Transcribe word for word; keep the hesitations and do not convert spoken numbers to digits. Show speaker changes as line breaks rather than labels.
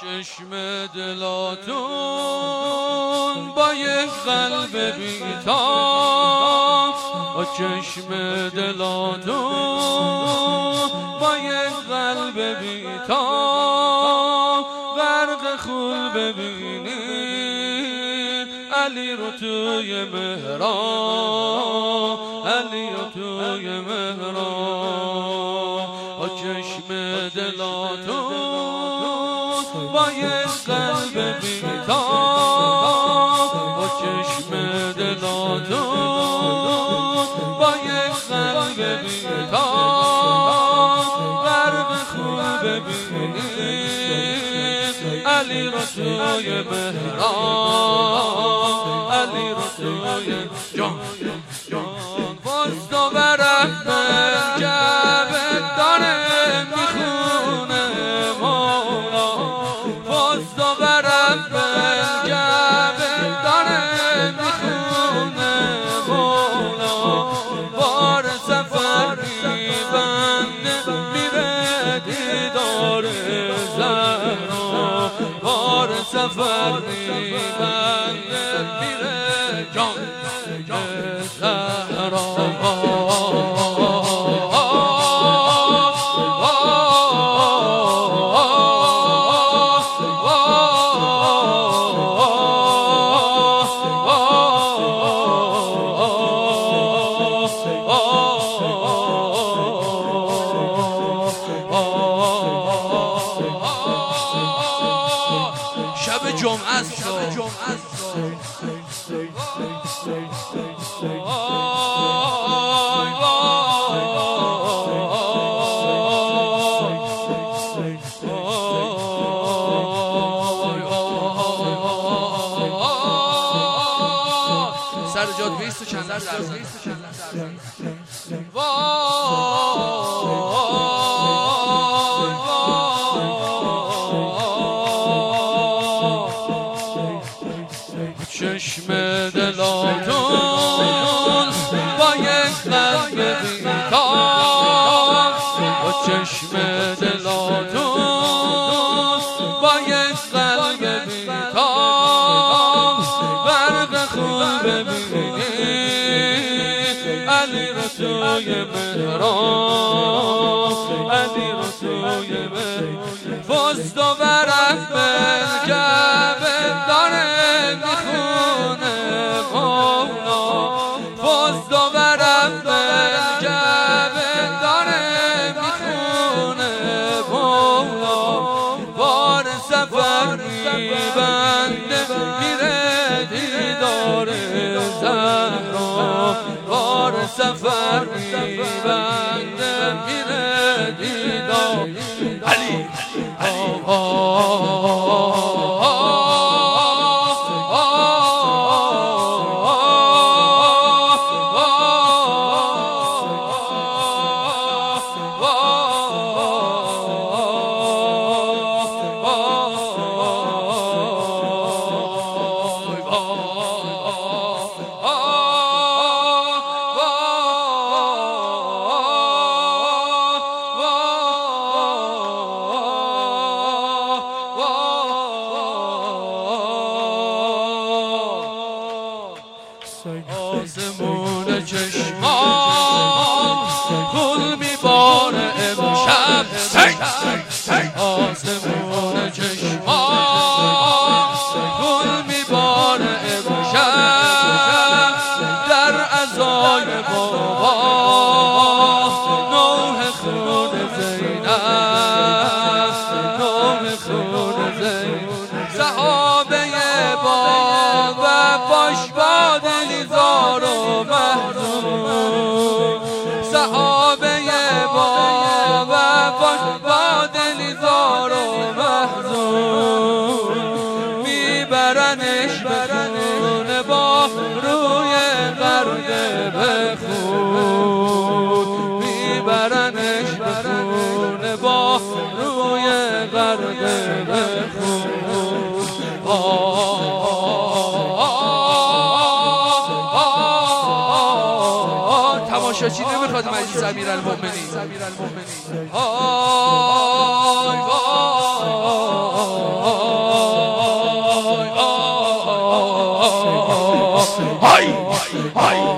چشم دلاتون با یک قلب بی‌تاب، با چشم دلاتون با یک قلب بی‌تاب غرق خون ببینید علی رو توی محراب، علی رو توی محراب. با چشم دلاتون با یک قلب بی‌تاب، با چشم دلاتون با یک قلب بی‌تاب غرق خون ببینید علی رو توی محراب، علی رو توی جان جان واستا برم جبه داره میخونه مولا، واستا برم جبه داره میخونه مولا. بار سفر میبنده میره دیدار زهرا، بار سفر میبنده میره جان زهرا. شب جمعه است، شب جمعه است. سر جاد بیست و چند درصد چشم دلاتون با یک قلب بی‌تاب، با چشم دلاتون با یک قلب بی‌تاب غرق خون ببینید علی رو توی محراب، علی رو توی محراب. فست و ورق جبه داره میخونه مولا، فست و ورق جبه داره میخونه مولا. بار سفر میبنده میره دیدار زهرا، بار سفر میبنده میره دیدار علی. آسمون چشمان گل میباره امشب، آسمون چشمان گل میباره امشب در عزای بابا نوح خون زینب، نوح خون زینب. صحابه باب و باش با دلیزار و محزون، صحابه باب و باش با دلیزار و محزون میبرنش بخون با روی غرده بخون، میبرنش بخون با روی غرده بخون. تماشاچی نمیخواد مجلس امیرالمومنین. آی وای های های